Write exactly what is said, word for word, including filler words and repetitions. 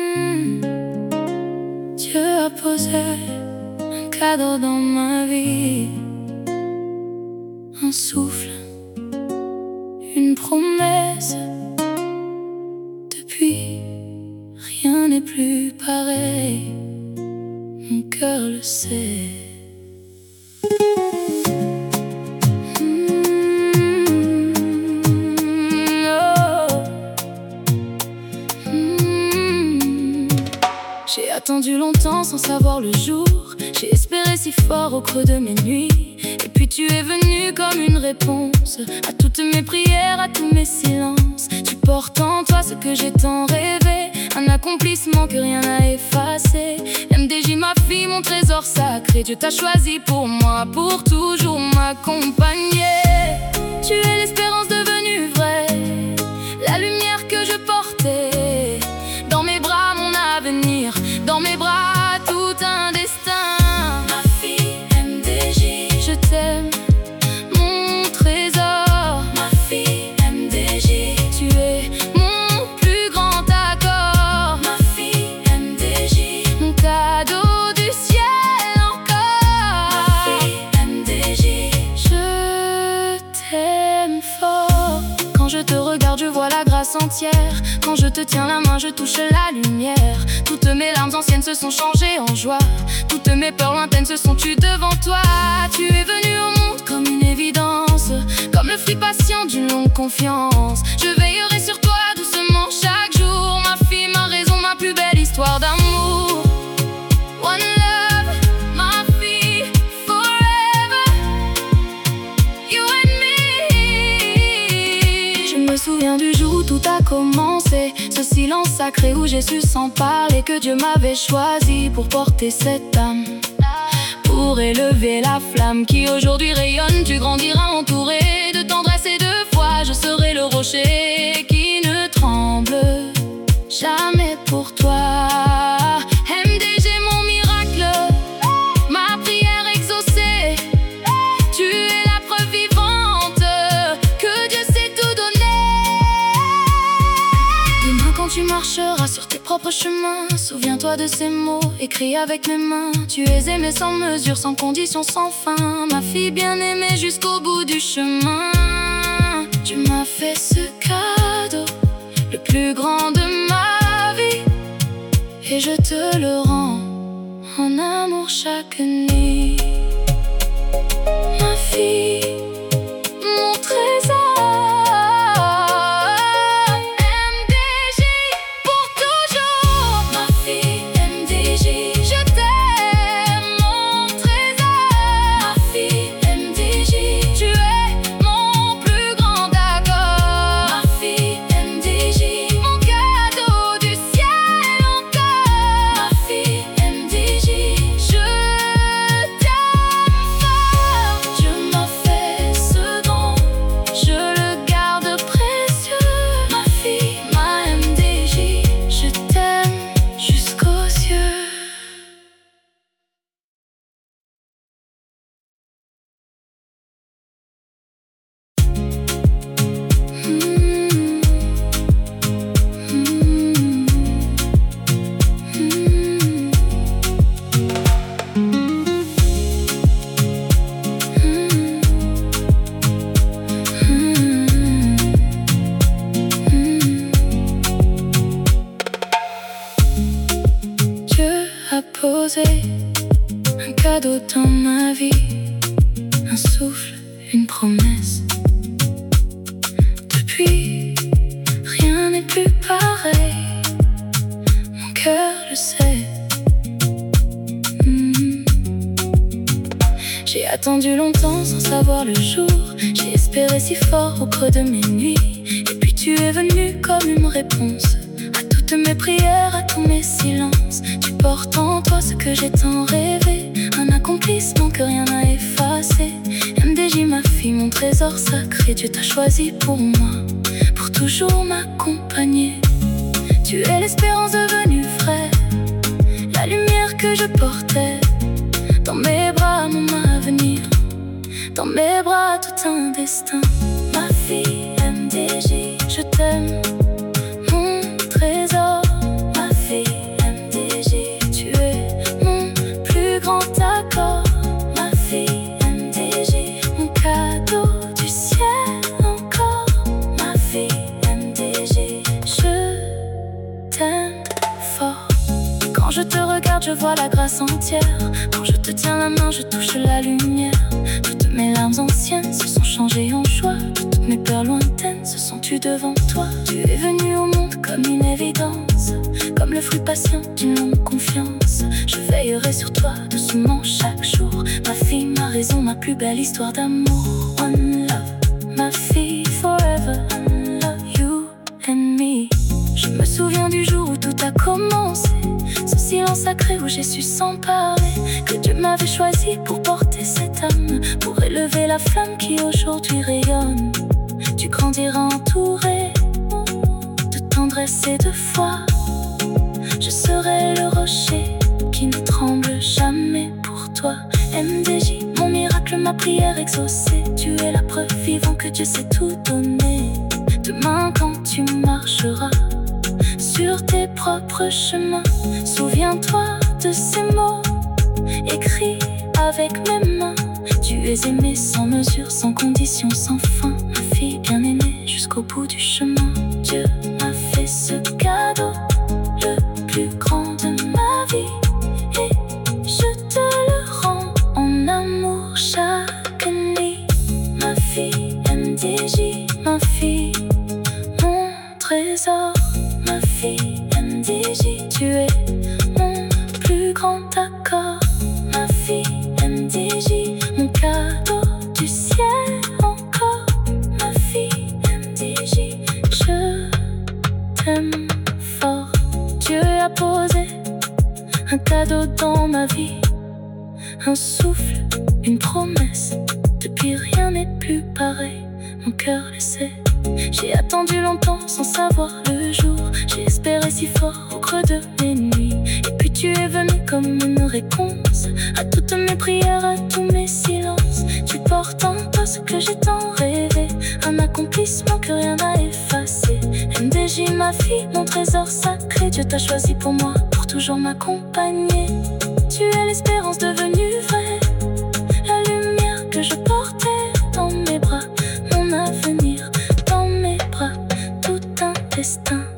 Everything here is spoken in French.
Hmm. Dieu a posé un cadeau dans ma vie, un souffle, une promesse. Depuis, rien n'est plus pareil, mon cœur le sait. J'ai attendu longtemps sans savoir le jour. J'ai espéré si fort au creux de mes nuits. Et puis tu es venu comme une réponse à toutes mes prières, à tous mes silences. Tu portes en toi ce que j'ai tant rêvé, un accomplissement que rien n'a effacé. M D J, ma fille, mon trésor sacré, Dieu t'a choisi pour moi, pour toujours m'accompagner. Tu es l'espérance devenue vraie, la lumière que je portais. Dans mes bras mon avenir, dans mes bras tout un destin. Ma fille M D J, je t'aime, mon trésor. Ma fille M D J, tu es mon plus grand accord. Ma fille M D J, mon cadeau du ciel encore. Ma fille M D J, je t'aime fort. Quand je te regarde, je vois la grâce entière. Quand je te tiens la main, je touche la lumière. Toutes mes larmes anciennes se sont changées en joie. Toutes mes peurs lointaines se sont tues devant toi. Tu es venu au monde comme une évidence, comme le fruit patient d'une longue confiance. Je veillerai sur toi doucement chaque jour. Ma fille, ma raison, ma plus belle histoire d'amour. One love, ma fille, forever, you and me. Je me souviens du jour où tout a commencé, ce silence sacré où j'ai su sans parler que Dieu m'avait choisi pour porter cette âme, pour élever la flamme qui aujourd'hui rayonne. Tu grandiras entouré de tendresse et de foi. Je serai le rocher qui ne tremble jamais pour toi. M D J, mon miracle, ma prière exaucée. Tu es la preuve vivante que Dieu sait tout donner. Demain quand tu marcheras sur tes propres chemins, souviens-toi de ces mots écrits avec mes mains. Tu es aimée sans mesure, sans condition, sans fin. Ma fille bien-aimée jusqu'au bout du chemin. Tu m'as fait ce cadeau, le plus grand de ma vie, et je te le rends en amour chaque nuit. Ma fille, mon trésor. Posé un cadeau dans ma vie, un souffle, une promesse. Depuis, rien n'est plus pareil, mon cœur le sait. mm. J'ai attendu longtemps sans savoir le jour. J'ai espéré si fort au creux de mes nuits. Et puis tu es venu comme une réponse à toutes mes prières, à tous mes silences. Tu portes en toi ce que j'ai tant rêvé, un accomplissement que rien n'a effacé. M D J, ma fille, mon trésor sacré, Dieu t'a choisi pour moi, pour toujours m'accompagner. Tu es l'espérance devenue vraie, la lumière que je portais. Dans mes bras mon avenir, dans mes bras tout un destin. Ma fille M D J, je t'aime, mon trésor. Ma fille regarde, je vois la grâce entière. Quand je te tiens la main, je touche la lumière. Toutes mes larmes anciennes se sont changées en joie. Toutes mes peurs lointaines se sont tues devant toi. Tu es venu au monde comme une évidence, comme le fruit patient d'une longue confiance. Je veillerai sur toi doucement chaque jour. Ma fille, ma raison, ma plus belle histoire d'amour. One love, ma fille, forever. One love, you and me. Je me souviens du jour où tout a commencé, ce silence sacré où j'ai su sans parler que Dieu m'avait choisi pour porter cette âme, pour élever la flamme qui aujourd'hui rayonne. Tu grandiras entouré de tendresse et de foi. Je serai le rocher qui ne tremble jamais pour toi. M D J, mon miracle, ma prière exaucée. Tu es la preuve vivante que Dieu s'est tout donné. Demain quand tu marcheras sur tes propres chemins, souviens-toi de ces mots écrits avec mes mains. Tu es aimé sans mesure, sans condition, sans fin. Ma fille bien-aimée jusqu'au bout du chemin. Dieu m'a fait ce cadeau, le plus grand de ma vie, et je te le rends en amour chaque nuit. Ma fille M D J, ma fille, mon trésor. Ma fille M D J, tu es mon plus grand accord. Ma fille M D J, mon cadeau du ciel encore. Ma fille M D J, je t'aime fort. Dieu a posé un cadeau dans ma vie, un souffle, une promesse. Depuis rien n'est plus pareil, mon cœur le sait. J'ai attendu longtemps sans savoir le jour. J'ai espéré si fort au creux de mes nuits. Et puis tu es venu comme une réponse à toutes mes prières, à tous mes silences. Tu portes en toi ce que j'ai tant rêvé, un accomplissement que rien n'a effacé. M D J, ma fille, mon trésor sacré. Dieu t'a choisi pour moi, pour toujours m'accompagner. Tu es l'espérance devenue vraie, la lumière que je portais dans mes bras, mon avenir dans mes bras, tout un destin.